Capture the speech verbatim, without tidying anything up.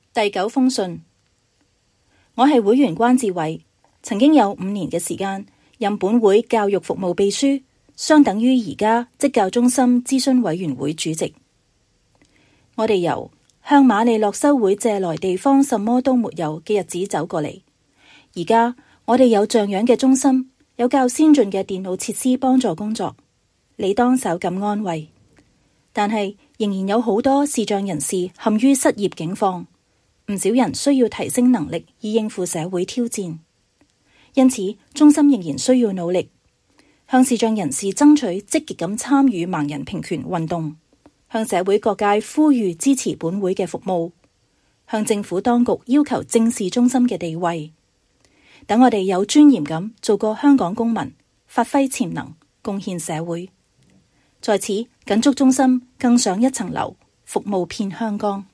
第九封信，我係會員關志偉，曾經有五年嘅時間任本會教育服務秘書，相等於而家職教中心諮詢委員會主席。我哋由向馬利諾修會借來地方什麼都沒有嘅日子走過嚟，而家我哋有像樣嘅中心，有較先進嘅電腦設施幫助工作，理當稍感安慰。但係仍然有好多視障人士陷於失業境況，唔少人需要提升能力以應付社會挑戰，因此中心仍然需要努力，向視障人士爭取積極咁參與盲人平權運動，向社會各界呼籲支持本會嘅服務，向政府當局要求正視中心嘅地位，等我哋有尊嚴咁做個香港公民，發揮潛能，貢獻社會。在此謹祝中心更上一層樓，服務遍香港。